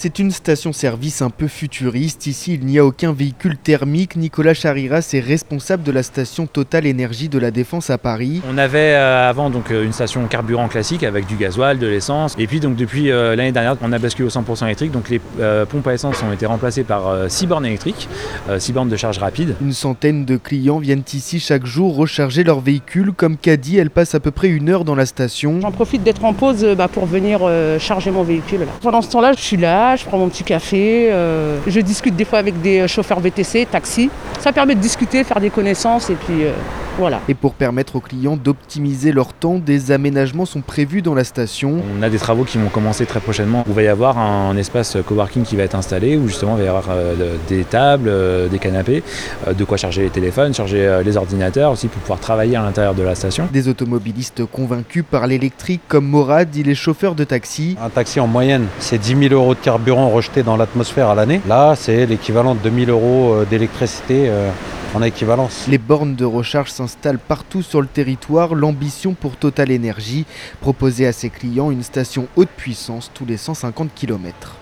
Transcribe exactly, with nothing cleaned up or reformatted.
C'est une station-service un peu futuriste. Ici, il n'y a aucun véhicule thermique. Nicolas Chariras est responsable de la station Total Énergie de la Défense à Paris. On avait euh, avant donc une station carburant classique avec du gasoil, de l'essence. Et puis donc depuis euh, l'année dernière, on a basculé au cent pour cent électrique. Donc les euh, pompes à essence ont été remplacées par euh, six bornes électriques, euh, six bornes de charge rapide. Une centaine de clients viennent ici chaque jour recharger leur véhicule. Comme Caddy, elle passe à peu près une heure dans la station. J'en profite d'être en pause bah, pour venir euh, charger mon véhicule. Là. Pendant ce temps-là, je suis là, je prends mon petit café. Euh, je discute des fois avec des chauffeurs V T C, taxi. Ça permet de discuter, faire des connaissances et puis euh, voilà. Et pour permettre aux clients d'optimiser leur temps, des aménagements sont prévus dans la station. On a des travaux qui vont commencer très prochainement. Il va y avoir un espace coworking qui va être installé où justement il va y avoir euh, des tables, euh, des canapés, euh, de quoi charger les téléphones, charger euh, les ordinateurs aussi pour pouvoir travailler à l'intérieur de la station. Des automobilistes convaincus par l'électrique comme Morad, il est chauffeur de taxi. Un taxi en moyenne, c'est dix mille euros de carburant rejeté dans l'atmosphère à l'année. Là, c'est l'équivalent de deux mille euros d'électricité euh, en équivalence. Les bornes de recharge s'installent partout sur le territoire. L'ambition pour Total Énergie, proposer à ses clients une station haute puissance tous les cent cinquante kilomètres.